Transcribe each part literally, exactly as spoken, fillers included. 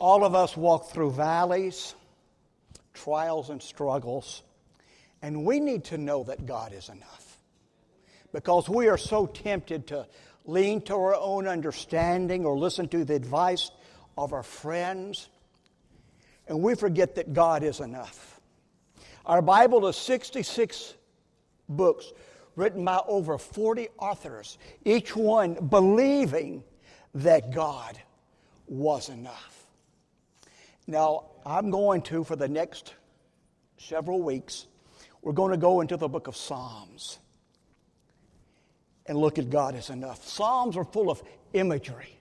All of us walk through valleys, trials, and struggles, and we need to know that God is enough. Because we are so tempted to lean to our own understanding or listen to the advice of our friends, and we forget that God is enough. Our Bible is sixty-six books written by over forty authors, each one believing that God was enough. Now, I'm going to, for the next several weeks, we're going to go into the book of Psalms and look at God as enough. Psalms are full of imagery.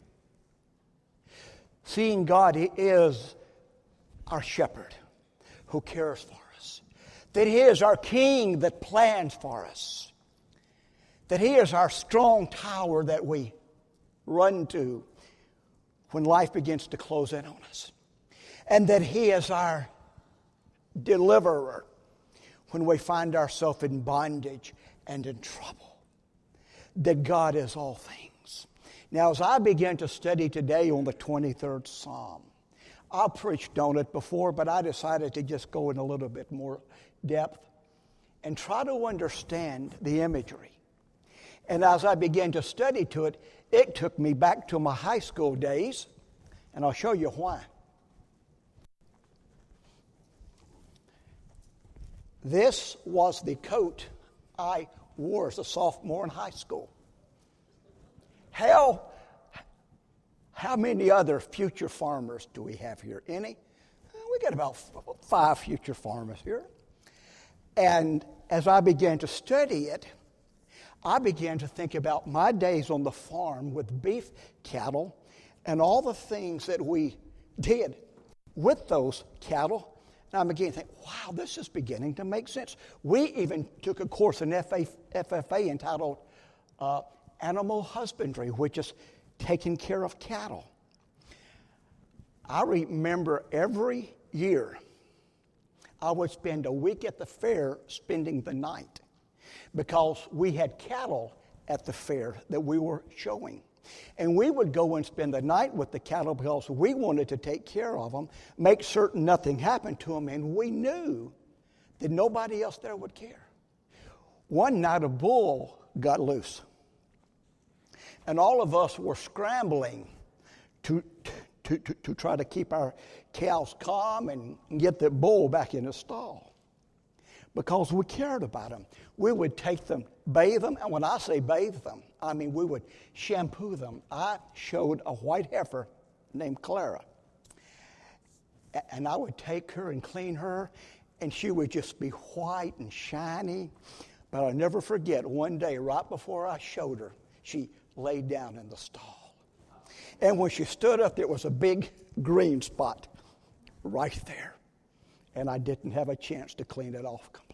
Seeing God is our shepherd who cares for us. That He is our king that plans for us. That He is our strong tower that we run to when life begins to close in on us. And that He is our deliverer when we find ourselves in bondage and in trouble. That God is all things. Now, as I began to study today on the twenty-third Psalm, I've preached on it before, but I decided to just go in a little bit more depth and try to understand the imagery. And as I began to study to it, it took me back to my high school days, and I'll show you why. This was the coat I wore as a sophomore in high school. How, how many other future farmers do we have here? Any? We got about five future farmers here. And as I began to study it, I began to think about my days on the farm with beef cattle and all the things that we did with those cattle. And I began to think, wow, this is beginning to make sense. We even took a course in F F A entitled uh, Animal Husbandry, which is taking care of cattle. I remember every year I would spend a week at the fair spending the night because we had cattle at the fair that we were showing. And we would go and spend the night with the cattle because we wanted to take care of them, make certain nothing happened to them, and we knew that nobody else there would care. One night a bull got loose, and all of us were scrambling to, to, to, to try to keep our cows calm and get the bull back in the stall because we cared about them. We would take them, bathe them, and when I say bathe them, I mean we would shampoo them. I showed a white heifer named Clara, and I would take her and clean her, and she would just be white and shiny. But I'll never forget, one day right before I showed her, she laid down in the stall. And when she stood up, there was a big green spot right there. And I didn't have a chance to clean it off completely.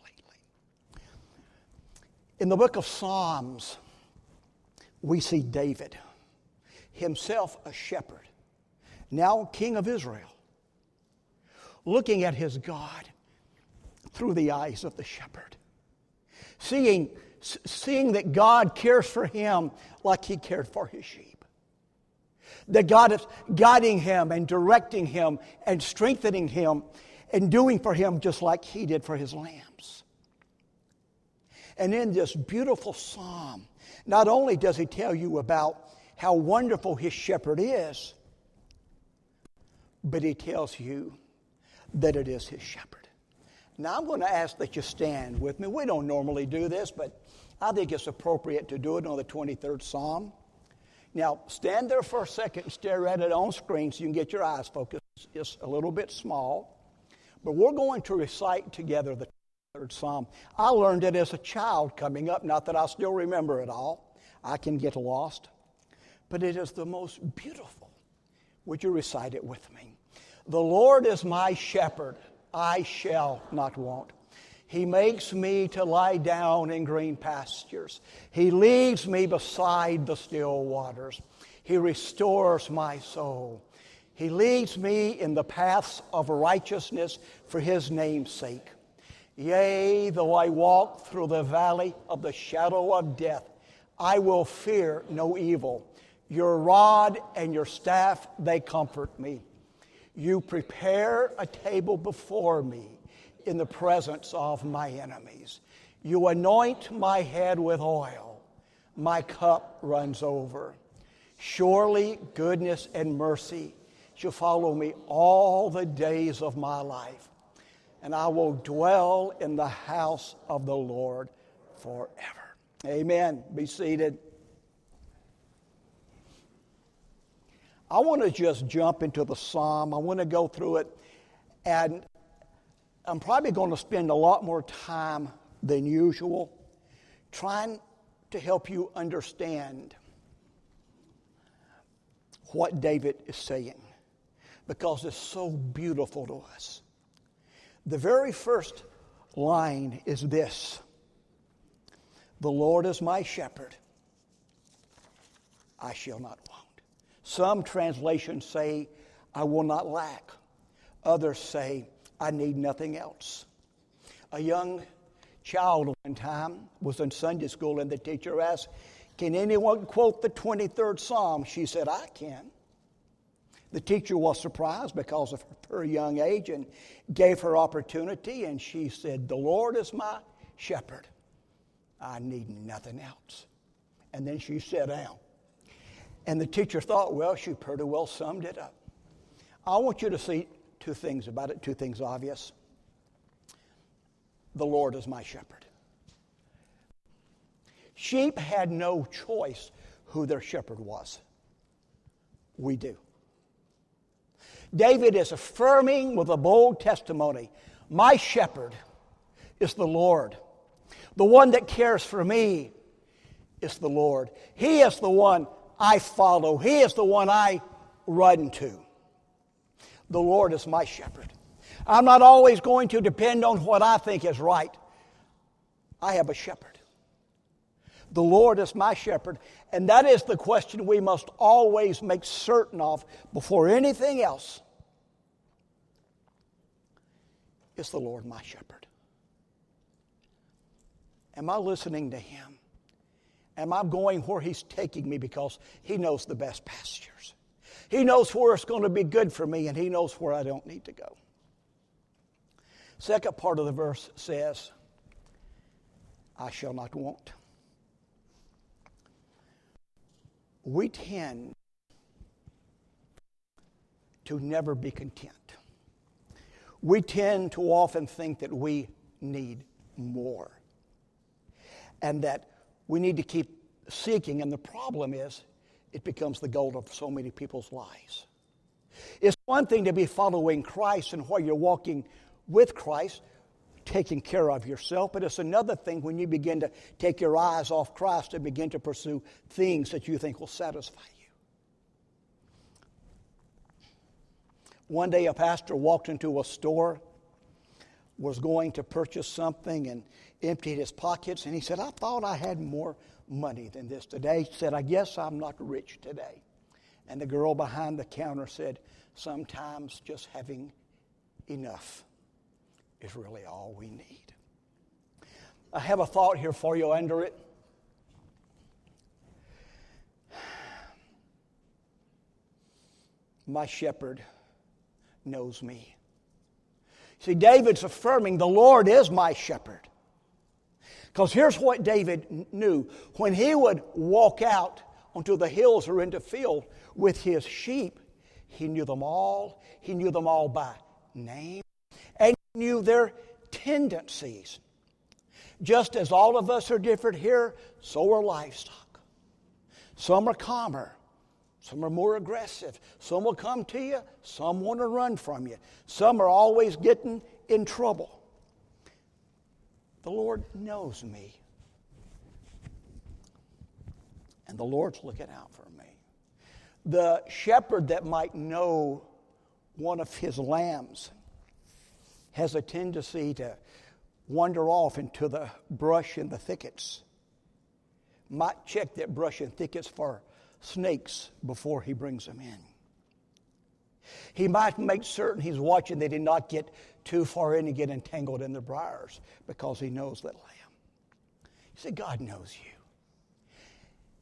In the book of Psalms, we see David, himself a shepherd, now king of Israel, looking at his God through the eyes of the shepherd, seeing, seeing that God cares for him like He cared for his sheep, that God is guiding him and directing him and strengthening him and doing for him just like He did for His lambs. And in this beautiful psalm, not only does he tell you about how wonderful his shepherd is, but he tells you that it is his shepherd. Now I'm going to ask that you stand with me. We don't normally do this, but I think it's appropriate to do it on the twenty-third Psalm. Now stand there for a second and stare at it on screen so you can get your eyes focused. It's a little bit small. But we're going to recite together the third Psalm. I learned it as a child coming up, not that I still remember it all. I can get lost. But it is the most beautiful. Would you recite it with me? The Lord is my shepherd, I shall not want. He makes me to lie down in green pastures. He leads me beside the still waters. He restores my soul. He leads me in the paths of righteousness for His name's sake. Yea, though I walk through the valley of the shadow of death, I will fear no evil. Your rod and your staff, they comfort me. You prepare a table before me in the presence of my enemies. You anoint my head with oil. My cup runs over. Surely goodness and mercy shall follow me all the days of my life, and I will dwell in the house of the Lord forever. Amen. Be seated. I want to just jump into the psalm. I want to go through it, and I'm probably going to spend a lot more time than usual trying to help you understand what David is saying, because it's so beautiful to us. The very first line is this: the Lord is my shepherd, I shall not want. Some translations say, I will not lack. Others say, I need nothing else. A young child one time was in Sunday school, and the teacher asked, can anyone quote the twenty-third Psalm? She said, I can. The teacher was surprised because of her young age and gave her opportunity, and she said, the Lord is my shepherd, I need nothing else. And then she sat down. And the teacher thought, well, she pretty well summed it up. I want you to see two things about it, two things obvious. The Lord is my shepherd. Sheep had no choice who their shepherd was. We do. David is affirming with a bold testimony, my shepherd is the Lord. The one that cares for me is the Lord. He is the one I follow. He is the one I run to. The Lord is my shepherd. I'm not always going to depend on what I think is right. I have a shepherd. The Lord is my shepherd. And that is the question we must always make certain of before anything else. Is the Lord my shepherd? Am I listening to Him? Am I going where He's taking me, because He knows the best pastures? He knows where it's going to be good for me, and He knows where I don't need to go. Second part of the verse says, I shall not want. We tend to never be content. We tend to often think that we need more, and that we need to keep seeking, and the problem is it becomes the goal of so many people's lives. It's one thing to be following Christ and while you're walking with Christ, taking care of yourself, but it's another thing when you begin to take your eyes off Christ and begin to pursue things that you think will satisfy you. One day a pastor walked into a store, was going to purchase something, and emptied his pockets, and he said, I thought I had more money than this today. He said, I guess I'm not rich today. And the girl behind the counter said, sometimes just having enough is really all we need. I have a thought here for you under it. My shepherd knows me. See, David's affirming the Lord is my shepherd. Because here's what David knew. When he would walk out onto the hills or into field with his sheep, he knew them all. He knew them all by name. And he knew their tendencies. Just as all of us are different here, so are livestock. Some are calmer. Some are more aggressive. Some will come to you. Some want to run from you. Some are always getting in trouble. The Lord knows me. And the Lord's looking out for me. The shepherd that might know one of his lambs has a tendency to wander off into the brush and the thickets. Might check that brush and thickets for snakes before he brings them in. He might make certain he's watching that he not get too far in and get entangled in the briars, because he knows that lamb. You see, God knows you.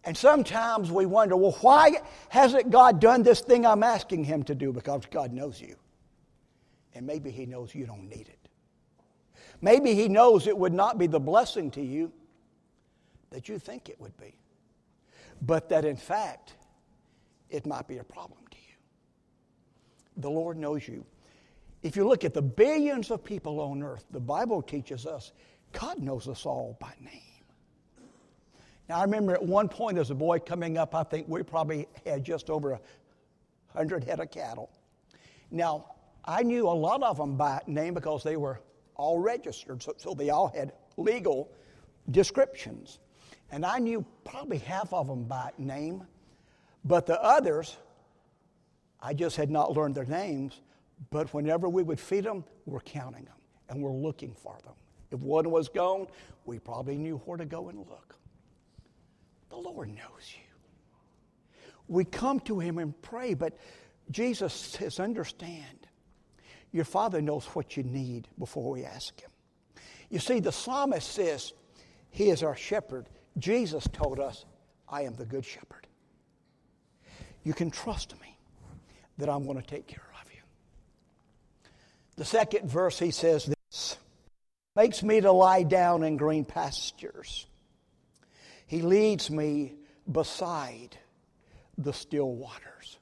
And sometimes we wonder, well, why hasn't God done this thing I'm asking him to do? Because God knows you. And maybe he knows you don't need it. Maybe he knows it would not be the blessing to you that you think it would be. But that in fact, it might be a problem to you. The Lord knows you. If you look at the billions of people on earth, the Bible teaches us God knows us all by name. Now, I remember at one point as a boy coming up, I think we probably had just over a hundred head of cattle. Now, I knew a lot of them by name because they were all registered, so, so they all had legal descriptions. And I knew probably half of them by name, but the others, I just had not learned their names. But whenever we would feed them, we're counting them, and we're looking for them. If one was gone, we probably knew where to go and look. The Lord knows you. We come to him and pray, but Jesus says, understand, your Father knows what you need before we ask him. You see, the psalmist says, he is our shepherd. Jesus told us, I am the good shepherd. You can trust me that I'm going to take care of you. The second verse, he says this, makes me to lie down in green pastures. He leads me beside the still waters.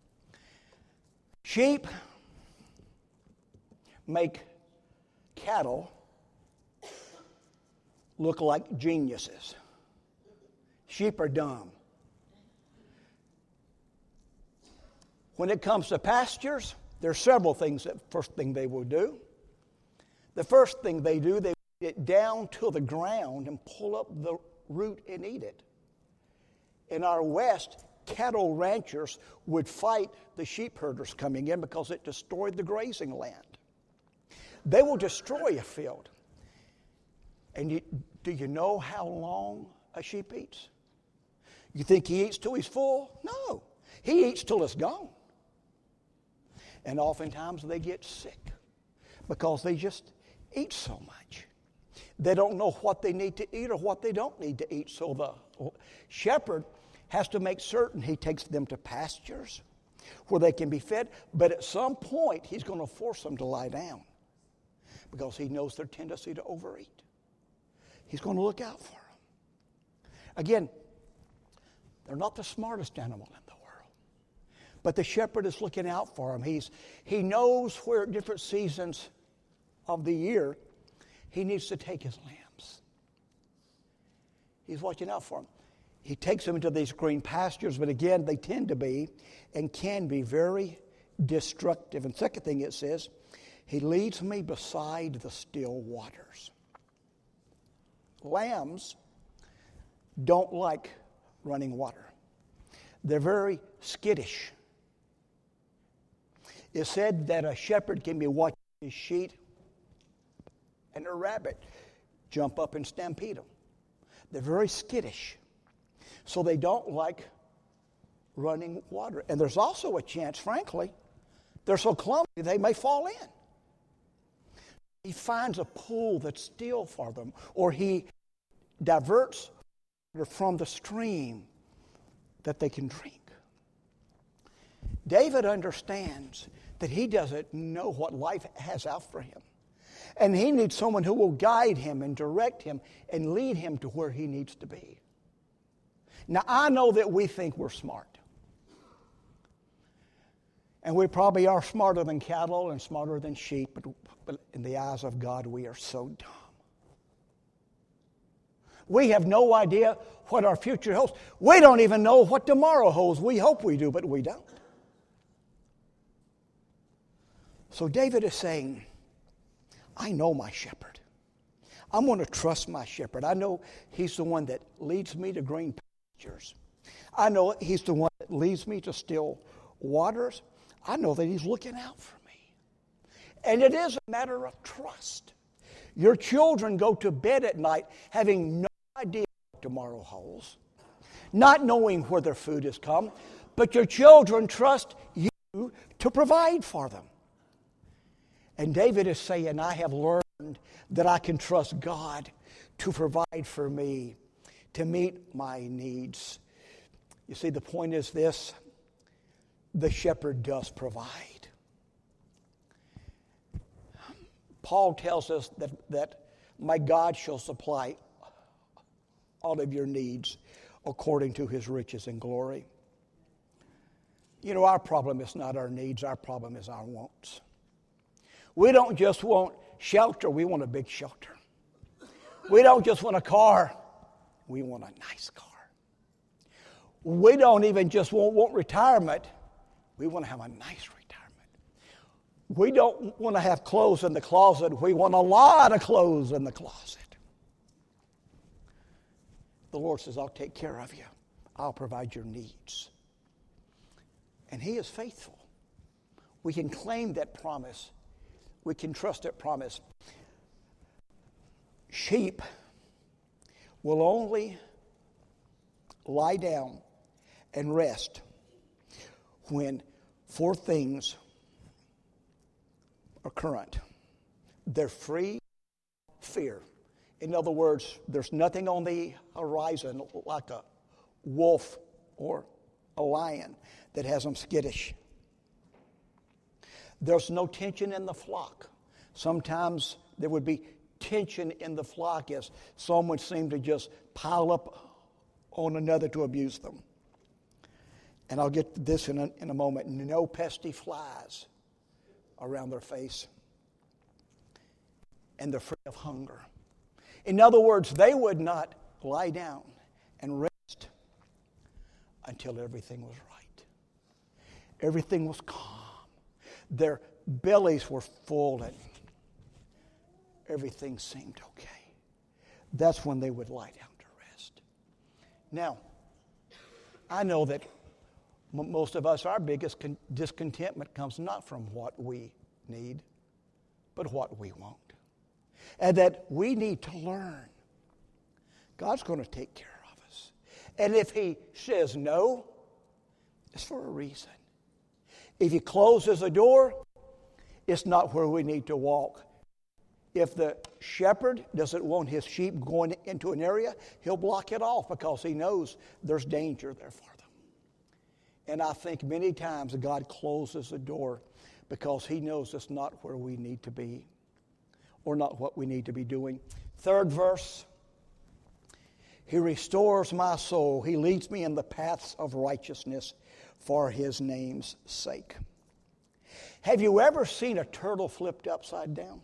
Sheep make cattle look like geniuses. Sheep are dumb. When it comes to pastures, there are several things that first thing they will do. The first thing they do, they get down to the ground and pull up the root and eat it. In our West, cattle ranchers would fight the sheep herders coming in because it destroyed the grazing land. They will destroy a field. And you, do you know how long a sheep eats? You think he eats till he's full? No. He eats till it's gone. And oftentimes they get sick because they just eat so much. They don't know what they need to eat or what they don't need to eat. So the shepherd has to make certain he takes them to pastures where they can be fed. But at some point, he's going to force them to lie down because he knows their tendency to overeat. He's going to look out for them. Again, they're not the smartest animal in the world. But the shepherd is looking out for them. He's, he knows where at different seasons of the year he needs to take his lambs. He's watching out for them. He takes them into these green pastures, but again, they tend to be and can be very destructive. And second thing it says, he leads me beside the still waters. Lambs don't like running water. They're very skittish. It's said that a shepherd can be watching his sheep and a rabbit jump up and stampede them. They're very skittish. So they don't like running water. And there's also a chance, frankly, they're so clumsy they may fall in. He finds a pool that's still for them, or he diverts from the stream that they can drink. David understands that he doesn't know what life has out for him. And he needs someone who will guide him and direct him and lead him to where he needs to be. Now, I know that we think we're smart. And we probably are smarter than cattle and smarter than sheep, but, but in the eyes of God, we are so dumb. We have no idea what our future holds. We don't even know what tomorrow holds. We hope we do, but we don't. So David is saying, I know my shepherd. I'm going to trust my shepherd. I know he's the one that leads me to green pastures. I know he's the one that leads me to still waters. I know that he's looking out for me. And it is a matter of trust. Your children go to bed at night having no idea what tomorrow holds, not knowing where their food has come, but your children trust you to provide for them. And David is saying, I have learned that I can trust God to provide for me, to meet my needs, You see, the point is this: the shepherd does provide. Paul tells us that, that my God shall supply all of your needs according to his riches and glory. You know, our problem is not our needs, our problem is our wants. We don't just want shelter, we want a big shelter. We don't just want a car, we want a nice car. We don't even just want, want retirement, we want to have a nice retirement. We don't want to have clothes in the closet, we want a lot of clothes in the closet. The Lord says, I'll take care of you. I'll provide your needs. And he is faithful. We can claim that promise. We can trust that promise. Sheep will only lie down and rest when four things are current. They're free of fear. In other words, there's nothing on the horizon like a wolf or a lion that has them skittish. There's no tension in the flock. Sometimes there would be tension in the flock as some would seem to just pile up on another to abuse them. And I'll get to this in a, in a moment. No pesky flies around their face. And they're free of hunger. In other words, they would not lie down and rest until everything was right. Everything was calm. Their bellies were full and everything seemed okay. That's when they would lie down to rest. Now, I know that m- most of us, our biggest con- discontentment comes not from what we need, but what we want. And that we need to learn. God's going to take care of us. And if he says no, it's for a reason. If he closes a door, it's not where we need to walk. If the shepherd doesn't want his sheep going into an area, he'll block it off because he knows there's danger there for them. And I think many times God closes a door because he knows it's not where we need to be or not what we need to be doing. Third verse, he restores my soul. He leads me in the paths of righteousness for his name's sake. Have you ever seen a turtle flipped upside down?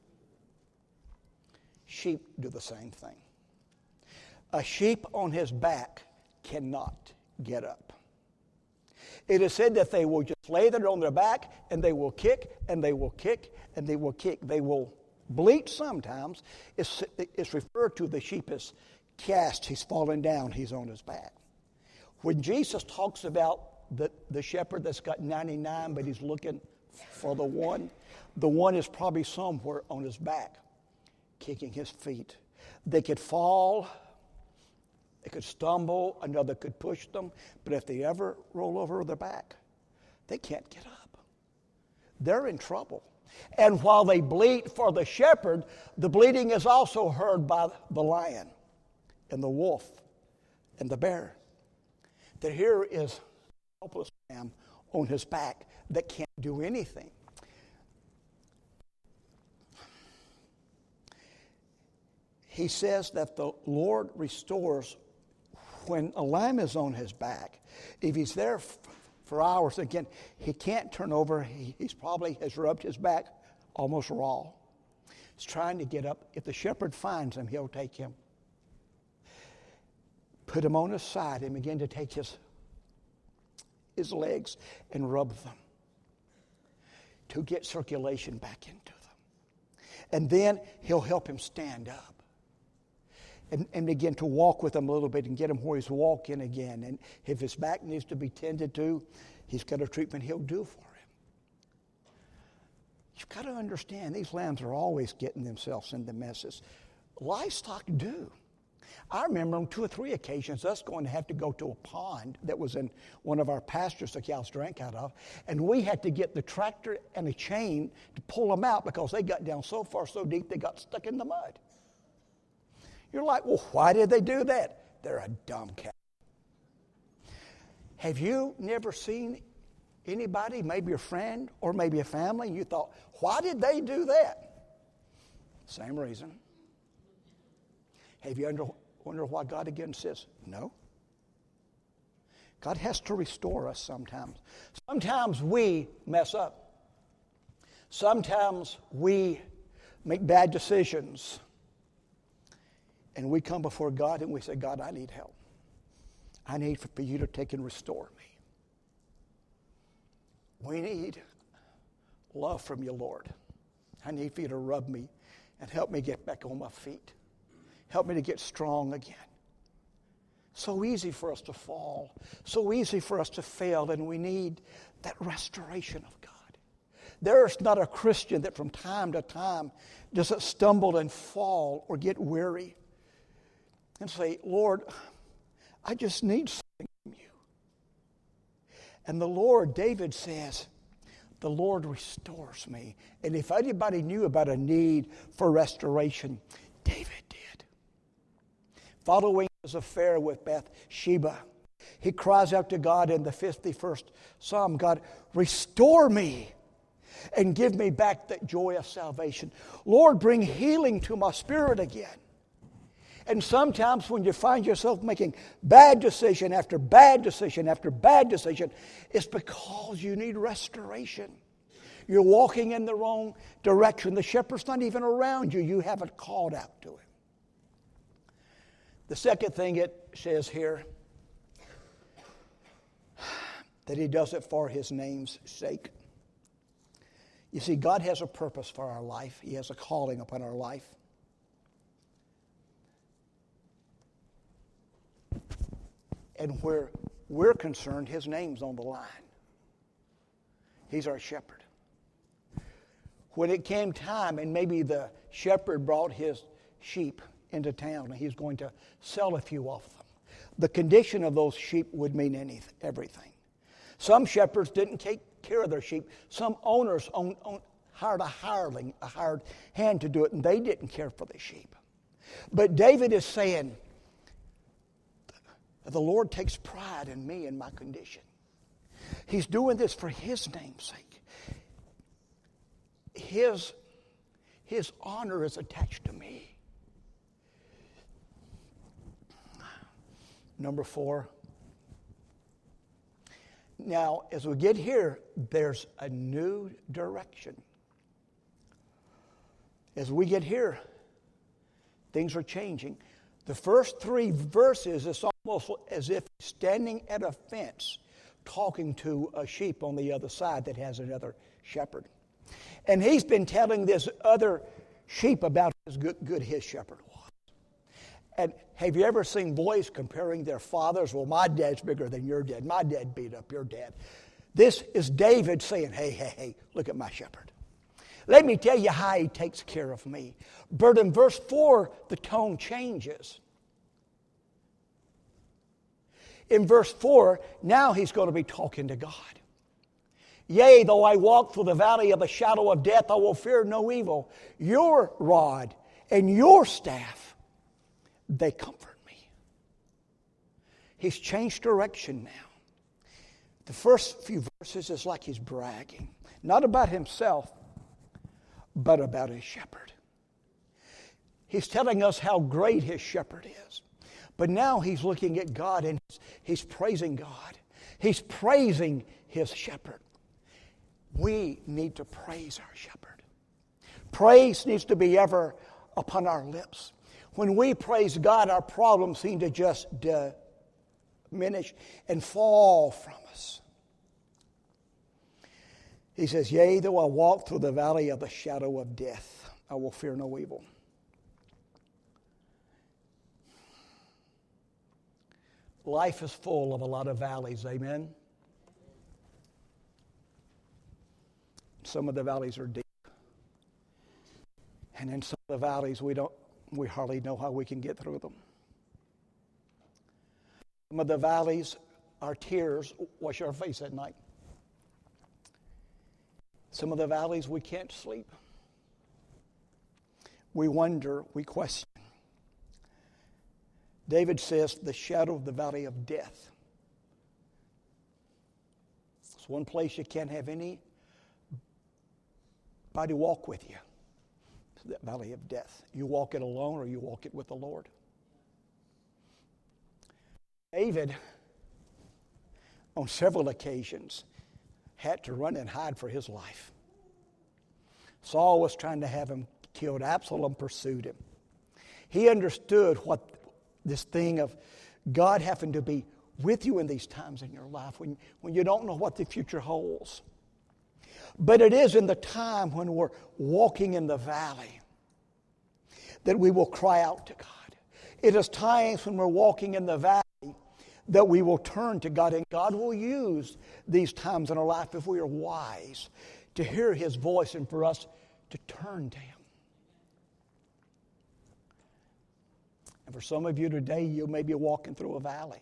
Sheep do the same thing. A sheep on his back cannot get up. It is said that they will just lay there on their back and they will kick and they will kick and they will kick. They will bleat sometimes. It's, it's referred to the sheep as cast. He's fallen down. He's on his back. When Jesus talks about the, the shepherd that's got ninety-nine, but he's looking for the one, the one is probably somewhere on his back, kicking his feet. They could fall. They could stumble. Another could push them. But if they ever roll over their back, they can't get up. They're in trouble. And while they bleat for the shepherd, the bleating is also heard by the lion and the wolf and the bear. That here is a helpless lamb on his back that can't do anything. He says that the Lord restores when a lamb is on his back. If he's there f- for hours, again, he can't turn over. He he's probably has rubbed his back almost raw. He's trying to get up. If the shepherd finds him, he'll take him, put him on his side, and begin to take his, his legs and rub them to get circulation back into them. And then he'll help him stand up. And, and begin to walk with him a little bit and get him where he's walking again. And if his back needs to be tended to, he's got a treatment he'll do for him. You've got to understand, these lambs are always getting themselves into messes. Livestock do. I remember on two or three occasions us going to have to go to a pond that was in one of our pastures the cows drank out of, and we had to get the tractor and a chain to pull them out because they got down so far, so deep, they got stuck in the mud. You're like, well, why did they do that? They're a dumb cow. Have you never seen anybody, maybe a friend or maybe a family, and you thought, why did they do that? Same reason. Have you under, wondered why God again says no? God has to restore us sometimes. Sometimes we mess up. Sometimes we make bad decisions. And we come before God and we say, God, I need help. I need for you to take and restore me. We need love from you, Lord. I need for you to rub me and help me get back on my feet. Help me to get strong again. So easy for us to fall. So easy for us to fail, and we need that restoration of God. There's not a Christian that from time to time doesn't stumble and fall or get weary and say, Lord, I just need something from you. And the Lord, David says, the Lord restores me. And if anybody knew about a need for restoration, David did. Following his affair with Bathsheba, he cries out to God in the fifty-first Psalm, God, restore me and give me back that joy of salvation. Lord, bring healing to my spirit again. And sometimes when you find yourself making bad decision after bad decision after bad decision, it's because you need restoration. You're walking in the wrong direction. The shepherd's not even around you. You haven't called out to him. The second thing it says here, that he does it for his name's sake. You see, God has a purpose for our life. He has a calling upon our life. And where we're concerned, his name's on the line. He's our shepherd. When it came time, and maybe the shepherd brought his sheep into town, and he's going to sell a few of them, the condition of those sheep would mean anything, everything. Some shepherds didn't take care of their sheep. Some owners own, own, hired a hireling, a hired hand to do it, and they didn't care for the sheep. But David is saying, the Lord takes pride in me and my condition. He's doing this for his name's sake. His, his honor is attached to me. Number four. Now, as we get here, there's a new direction. As we get here, things are changing. The first three verses, it's almost as if standing at a fence talking to a sheep on the other side that has another shepherd. And he's been telling this other sheep about how good, good his shepherd was. And have you ever seen boys comparing their fathers? Well, my dad's bigger than your dad. My dad beat up your dad. This is David saying, hey, hey, hey, look at my shepherd. Let me tell you how he takes care of me. But in verse four, the tone changes. In verse four, now he's going to be talking to God. Yea, though I walk through the valley of the shadow of death, I will fear no evil. Your rod and your staff, they comfort me. He's changed direction now. The first few verses is like he's bragging, not about himself, but about his shepherd. He's telling us how great his shepherd is. But now he's looking at God and he's praising God. He's praising his shepherd. We need to praise our shepherd. Praise needs to be ever upon our lips. When we praise God, our problems seem to just diminish and fall from us. He says, yea, though I walk through the valley of the shadow of death, I will fear no evil. Life is full of a lot of valleys, amen? Some of the valleys are deep. And in some of the valleys, we don't, we hardly know how we can get through them. Some of the valleys, our tears wash our face at night. Some of the valleys, we can't sleep. We wonder, we question. David says, the shadow of the valley of death. It's one place you can't have anybody walk with you. It's that valley of death. You walk it alone or you walk it with the Lord. David, on several occasions, had to run and hide for his life. Saul was trying to have him killed. Absalom pursued him. He understood what this thing of God having to be with you in these times in your life when, when you don't know what the future holds. But it is in the time when we're walking in the valley that we will cry out to God. It is times when we're walking in the valley that we will turn to God, and God will use these times in our life if we are wise to hear His voice and for us to turn to Him. And for some of you today, you may be walking through a valley.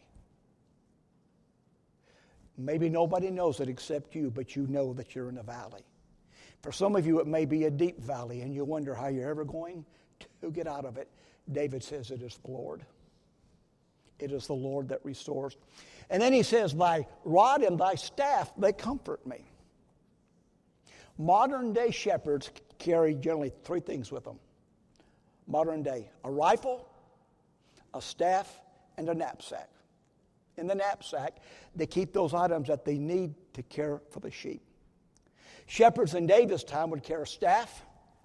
Maybe nobody knows it except you, but you know that you're in a valley. For some of you, it may be a deep valley, and you wonder how you're ever going to get out of it. David says it is the Lord. It is the Lord that restores. And then he says, thy rod and thy staff, they comfort me. Modern day shepherds carry generally three things with them. Modern day, a rifle, a staff, and a knapsack. In the knapsack, they keep those items that they need to care for the sheep. Shepherds in David's time would carry a staff,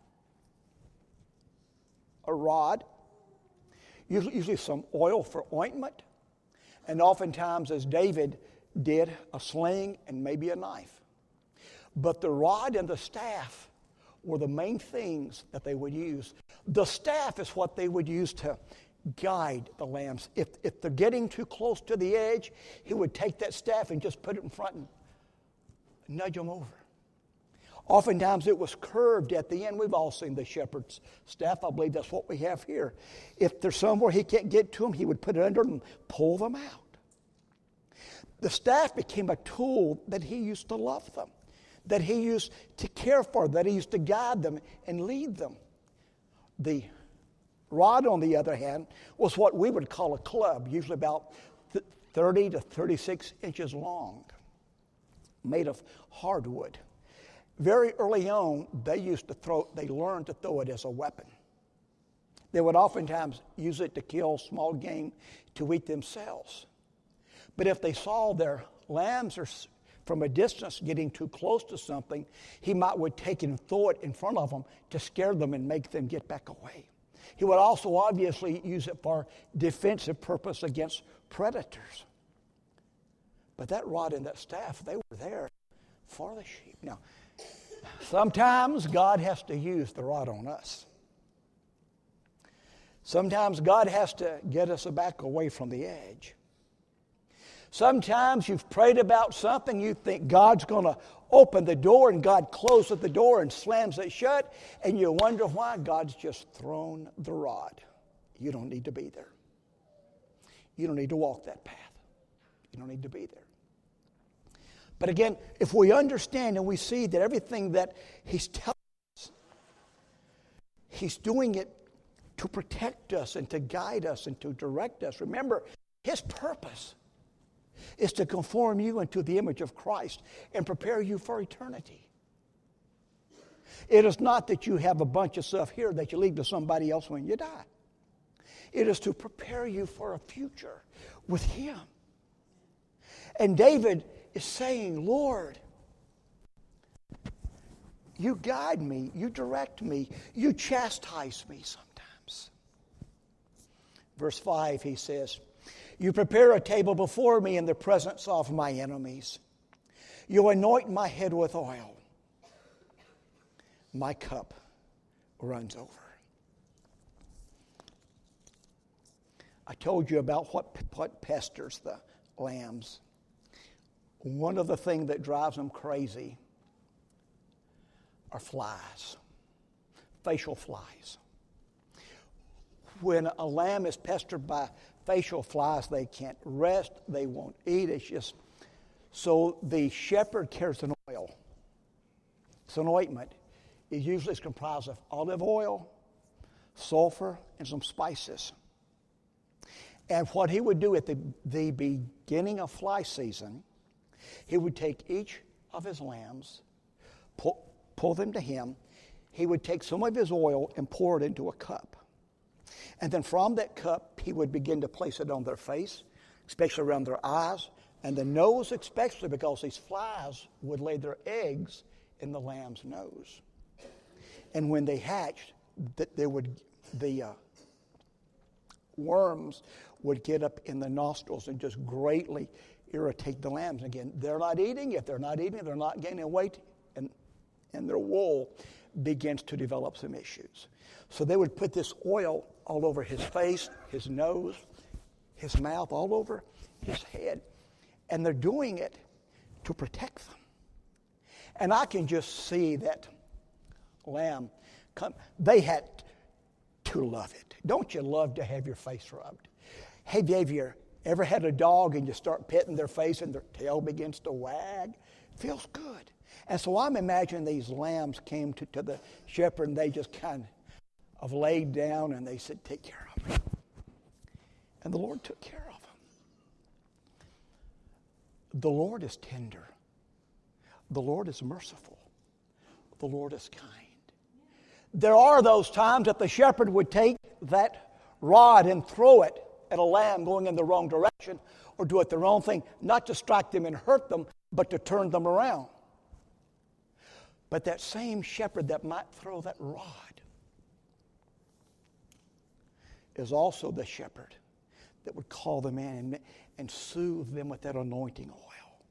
a rod, usually, usually some oil for ointment, and oftentimes, as David did, a sling and maybe a knife. But the rod and the staff were the main things that they would use. The staff is what they would use to guide the lambs. If, if they're getting too close to the edge, he would take that staff and just put it in front and nudge them over. Oftentimes it was curved at the end. We've all seen the shepherd's staff. I believe that's what we have here. If there's somewhere he can't get to them, he would put it under and pull them out. The staff became a tool that he used to love them, that he used to care for, that he used to guide them and lead them. The rod, on the other hand, was what we would call a club, usually about thirty to thirty-six inches long, made of hardwood. Very early on, they used to throw, they learned to throw it as a weapon. They would oftentimes use it to kill small game to eat themselves. But if they saw their lambs or from a distance getting too close to something, he might would take and throw it in front of them to scare them and make them get back away. He would also obviously use it for defensive purpose against predators. But that rod and that staff, they were there for the sheep. Now, sometimes God has to use the rod on us. Sometimes God has to get us back away from the edge. Sometimes you've prayed about something, you think God's going to open the door, and God closes the door and slams it shut, and you wonder why God's just thrown the rod. You don't need to be there. You don't need to walk that path. You don't need to be there. But again, if we understand and we see that everything that He's telling us, He's doing it to protect us and to guide us and to direct us. Remember, His purpose is to conform you into the image of Christ and prepare you for eternity. It is not that you have a bunch of stuff here that you leave to somebody else when you die. It is to prepare you for a future with Him. And David is saying, Lord, you guide me, you direct me, you chastise me sometimes. Verse five, he says, you prepare a table before me in the presence of my enemies. You anoint my head with oil. My cup runs over. I told you about what, what pesters the lambs. One of the things that drives them crazy are flies, facial flies. When a lamb is pestered by facial flies, they can't rest, they won't eat. It's just, so the shepherd carries an oil. It's an ointment. It usually is comprised of olive oil, sulfur, and some spices. And what he would do at the, the beginning of fly season, he would take each of his lambs, pull, pull them to him. He would take some of his oil and pour it into a cup. And then from that cup, he would begin to place it on their face, especially around their eyes, and the nose especially, because these flies would lay their eggs in the lamb's nose. And when they hatched, they would, the uh, worms would get up in the nostrils and just greatly irritate the lambs. Again, they're not eating. If they're not eating, they're not gaining weight, and, and their wool begins to develop some issues. So they would put this oil all over his face, his nose, his mouth, all over his head. And they're doing it to protect them. And I can just see that lamb come. They had to love it. Don't you love to have your face rubbed? Have you, have you ever had a dog and you start petting their face and their tail begins to wag? Feels good. And so I'm imagining these lambs came to, to the shepherd and they just kind of laid down and they said, take care of me. And the Lord took care of them. The Lord is tender. The Lord is merciful. The Lord is kind. There are those times that the shepherd would take that rod and throw it at a lamb going in the wrong direction or do it the wrong thing, not to strike them and hurt them, but to turn them around. But that same shepherd that might throw that rod is also the shepherd that would call them in and, and soothe them with that anointing oil.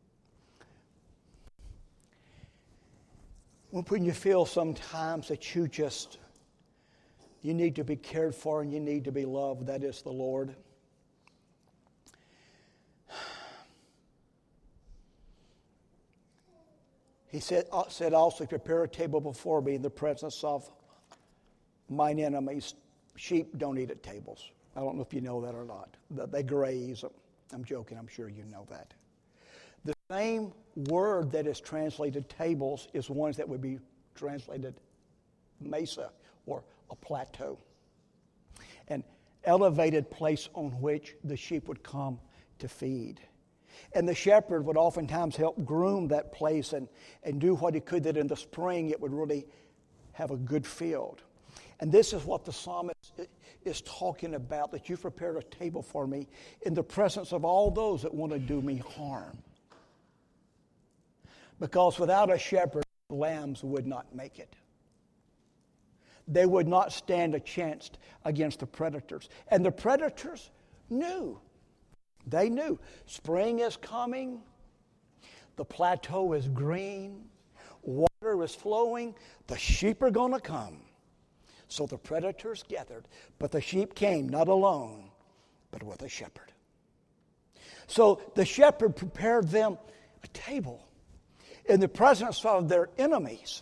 When you feel sometimes that you just, you need to be cared for and you need to be loved, that is the Lord. He said, said also, prepare a table before me in the presence of mine enemies. Sheep don't eat at tables. I don't know if you know that or not. They graze. I'm joking. I'm sure you know that. The same word that is translated tables is ones that would be translated mesa or a plateau. An elevated place on which the sheep would come to feed. And the shepherd would oftentimes help groom that place and, and do what he could that in the spring it would really have a good field. And this is what the psalmist is talking about, that you've prepared a table for me in the presence of all those that want to do me harm. Because without a shepherd, lambs would not make it. They would not stand a chance against the predators. And the predators knew. They knew. Spring is coming. The plateau is green. Water is flowing. The sheep are going to come. So the predators gathered. But the sheep came not alone, but with a shepherd. So the shepherd prepared them a table in the presence of their enemies.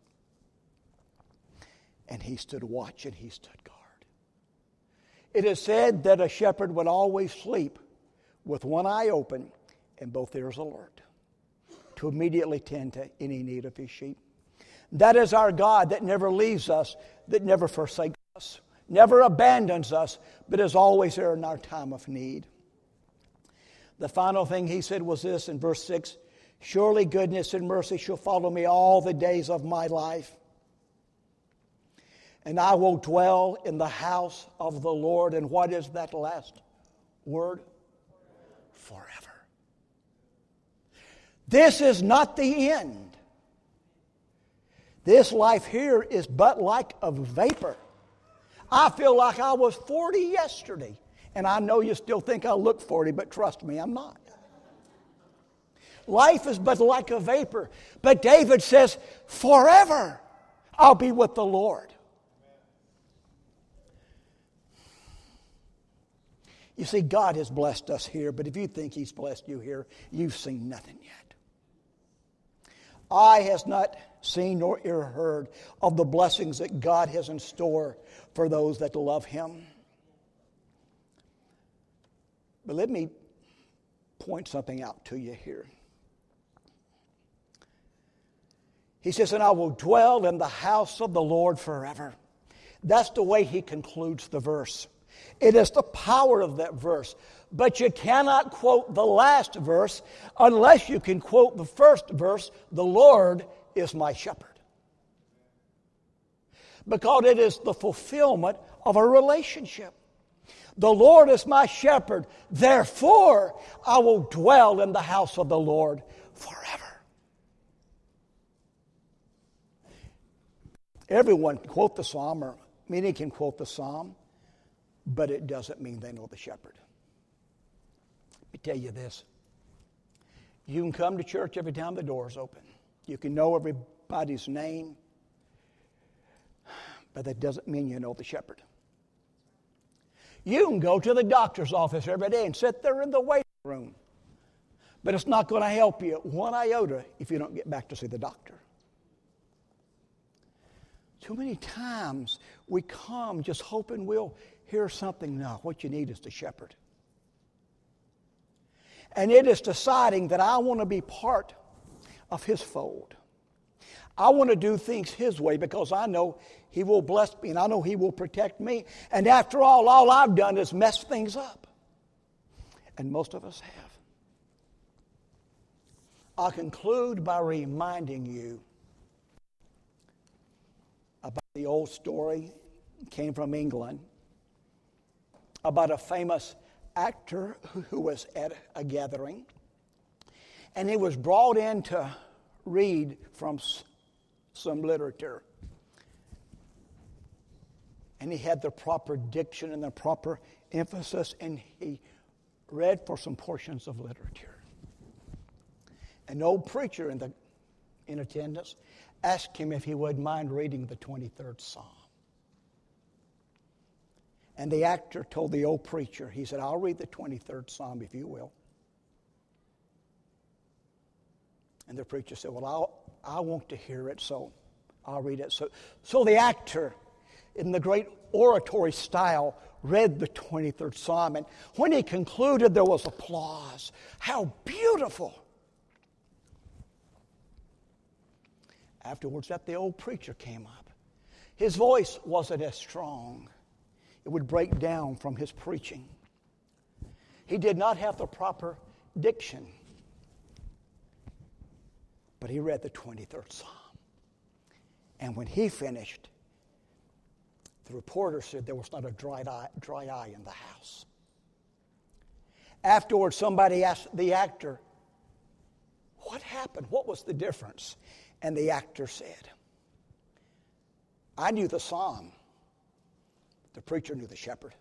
And he stood watch and he stood guard. It is said that a shepherd would always sleep with one eye open and both ears alert to immediately tend to any need of his sheep. That is our God that never leaves us, that never forsakes us, never abandons us, but is always there in our time of need. The final thing he said was this in verse six, surely goodness and mercy shall follow me all the days of my life, and I will dwell in the house of the Lord. And what is that last word? Forever. This is not the end. This life here is but like a vapor. I feel like I was forty yesterday, and I know you still think I look forty, but trust me, I'm not. Life is but like a vapor. But David says, forever I'll be with the Lord. You see, God has blessed us here, but if you think he's blessed you here, you've seen nothing yet. Eye has not seen nor ear heard of the blessings that God has in store for those that love him. But let me point something out to you here. He says, and I will dwell in the house of the Lord forever. That's the way he concludes the verse. It is the power of that verse. But you cannot quote the last verse unless you can quote the first verse, the Lord is my shepherd. Because it is the fulfillment of a relationship. The Lord is my shepherd, therefore I will dwell in the house of the Lord forever. Everyone can quote the psalm, or many can quote the psalm, but it doesn't mean they know the shepherd. Let me tell you this. You can come to church every time the door's open. You can know everybody's name, but that doesn't mean you know the shepherd. You can go to the doctor's office every day and sit there in the waiting room, but it's not going to help you one iota if you don't get back to see the doctor. Too many times we come just hoping we'll hear something. No, what you need is the shepherd. And it is deciding that I want to be part of his fold. I want to do things his way because I know he will bless me and I know he will protect me. And after all, all I've done is mess things up. And most of us have. I'll conclude by reminding you about the old story, came from England, about a famous actor who was at a gathering. And he was brought in to read from some literature. And he had the proper diction and the proper emphasis, and he read for some portions of literature. An old preacher in the in attendance asked him if he would mind reading the twenty-third Psalm. And the actor told the old preacher, he said, I'll read the twenty-third Psalm if you will. And the preacher said, well, I'll, I want to hear it, so I'll read it. So, so the actor, in the great oratory style, read the twenty-third Psalm. And when he concluded, there was applause. How beautiful! Afterwards, that the old preacher came up. His voice wasn't as strong. It would break down from his preaching. He did not have the proper diction. But he read the twenty-third Psalm. And when he finished, the reporter said there was not a dry eye, dry eye in the house. Afterwards, somebody asked the actor, what happened? What was the difference? And the actor said, I knew the psalm. The preacher knew the shepherd.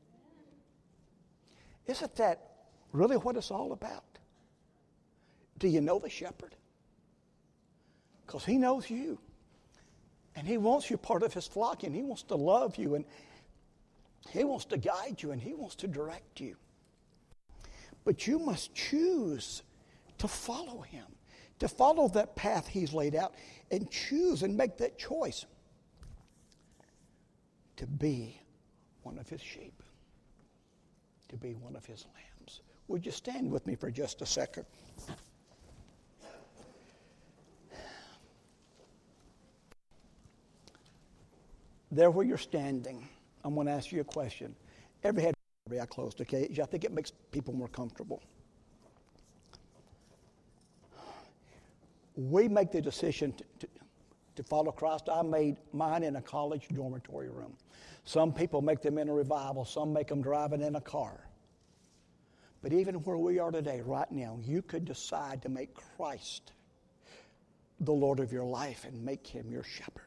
Isn't that really what it's all about? Do you know the shepherd? Because he knows you. And he wants you part of his flock, and he wants to love you, and he wants to guide you, and he wants to direct you. But you must choose to follow him, to follow that path he's laid out, and choose and make that choice to be one of his sheep, to be one of his lambs. Would you stand with me for just a second? There where you're standing, I'm going to ask you a question. Every head, every eye closed, okay? I think it makes people more comfortable. We make the decision to, to, to follow Christ. I made mine in a college dormitory room. Some people make them in a revival. Some make them driving in a car. But even where we are today, right now, you could decide to make Christ the Lord of your life and make him your shepherd.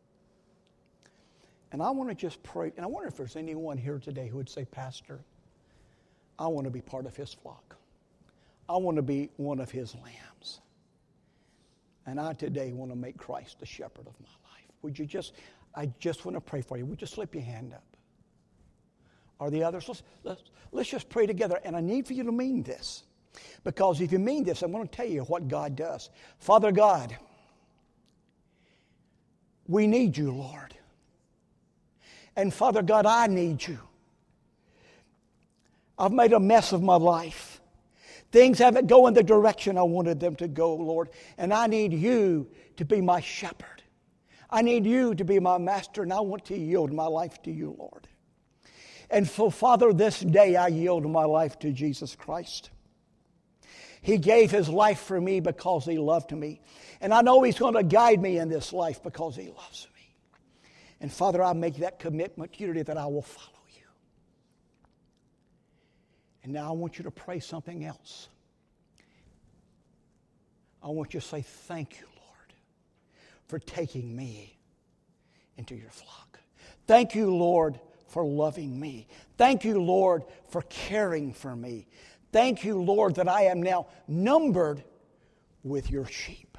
And I want to just pray, and I wonder if there's anyone here today who would say, Pastor, I want to be part of his flock. I want to be one of his lambs. And I today want to make Christ the shepherd of my life. Would you just, I just want to pray for you. Would you slip your hand up? Are the others? Let's, let's, let's just pray together. And I need for you to mean this. Because if you mean this, I'm going to tell you what God does. Father God, we need you, Lord. And Father God, I need you. I've made a mess of my life. Things haven't gone in the direction I wanted them to go, Lord. And I need you to be my shepherd. I need you to be my master, and I want to yield my life to you, Lord. And so, Father, this day I yield my life to Jesus Christ. He gave his life for me because he loved me. And I know he's going to guide me in this life because he loves me. And Father, I make that commitment to you today that I will follow you. And now I want you to pray something else. I want you to say, thank you, Lord, for taking me into your flock. Thank you, Lord, for loving me. Thank you, Lord, for caring for me. Thank you, Lord, that I am now numbered with your sheep.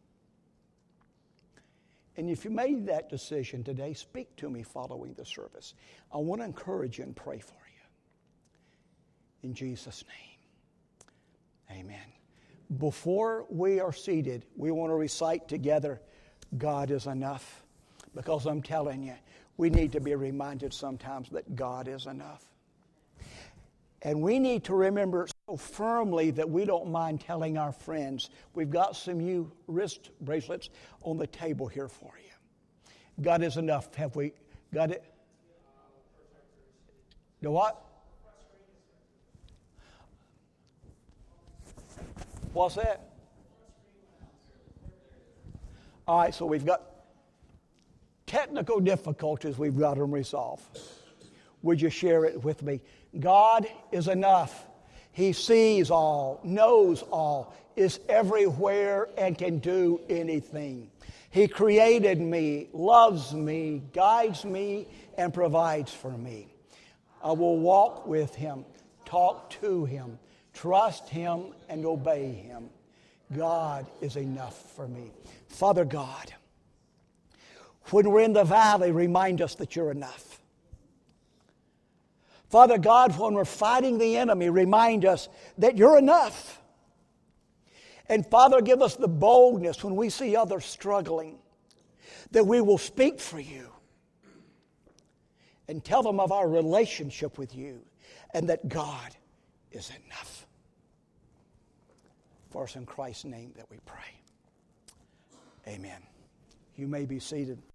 And if you made that decision today, speak to me following the service. I want to encourage you and pray for you. In Jesus' name, amen. Before we are seated, we want to recite together, God is enough. Because I'm telling you, we need to be reminded sometimes that God is enough. And we need to remember so firmly that we don't mind telling our friends. We've got some new wrist bracelets on the table here for you. God is enough. Have we got it? The what? What's that? All right, so we've got technical difficulties we've got to resolve. Would you share it with me? God is enough. He sees all, knows all, is everywhere, and can do anything. He created me, loves me, guides me, and provides for me. I will walk with him, talk to him, trust him, and obey him. God is enough for me. Father God, when we're in the valley, remind us that you're enough. Father God, when we're fighting the enemy, remind us that you're enough. And Father, give us the boldness when we see others struggling, that we will speak for you and tell them of our relationship with you and that God is enough. For us in Christ's name that we pray. Amen. You may be seated.